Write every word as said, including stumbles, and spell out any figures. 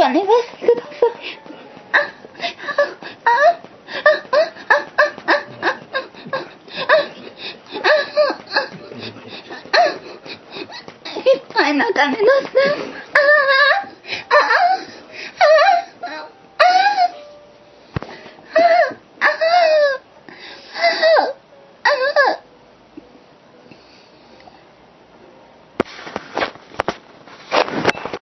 金貸してください。あ、あ、いっぱいな金出して。